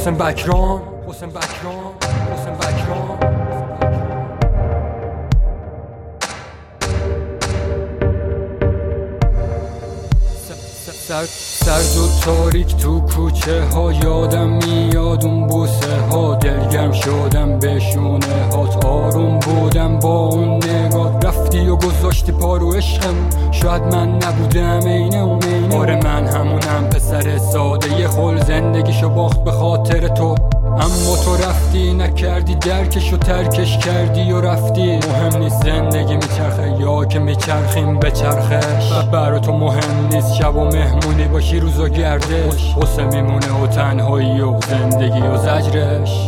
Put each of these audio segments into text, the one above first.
حسین بکران سرد و تاریک تو کوچه ها یادم میاد اون بوسه ها، دلگرم شدم به شونه هات، آروم بودم با اون نگاه. رفتی و گذاشتی پا رو عشقم، شاید من نبودم عین اون عین. آره من همونم، پسر ساده خل زندگیشو باخت به خاطر تو. اما تو رفتی نکردی درکش و ترکش کردی و رفتی. مهم نیست زندگی میچرخه یا که میچرخیم به چرخش، برا تو مهم نیست شب و مهمونی باشی روز و گردش. غصه میمونه و تنهایی و زندگی و زجرش،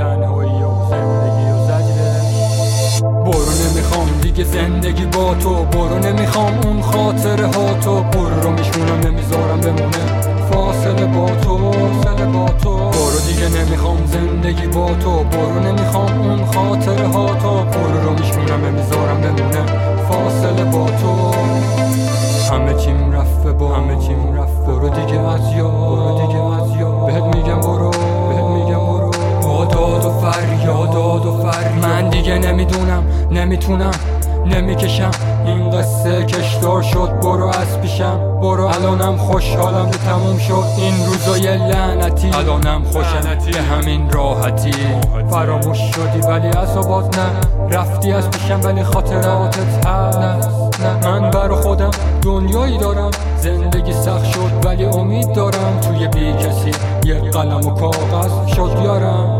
برو نمیخوام دیگه زندگی با تو، برو نمیخوام اون خاطره ها تو، برو میشونم نمیذارم بمونه فاصله با تو. برو دیگه نمیخوام زندگی با تو، برو نمیخوام اون خاطره ها تو، برو میشونم نمیذارم بمونه فاصله با تو. همه چیم رفته برو دیگه از یاد، بهت میگم برو با داد و فریاد. من دیگه نمیتونم نمیکشم این قصه کشدار شد، برو از پیشم برو. الانم خوشحالم که تموم شد این روزای لعنتی، الانم خوشم به همین راحتی. فراموش شدی ولی عذابات نه، رفتی از پیشم ولی خاطراتت هست. من برا خودم دنیایی دارم، زندگی سخت شد ولی امید دارم. توی بی کسی یه قلم و کاغذ شد یارم.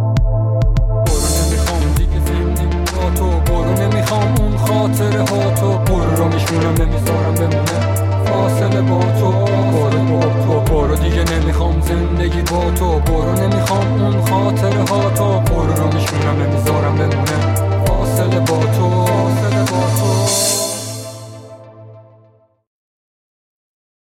برو نمیخوام اون خاطره ها تو، برو میشونم نمیذارم بمونه فاصله با تو. برو دیگه نمیخوام زندگی با تو، برو نمیخوام اون خاطره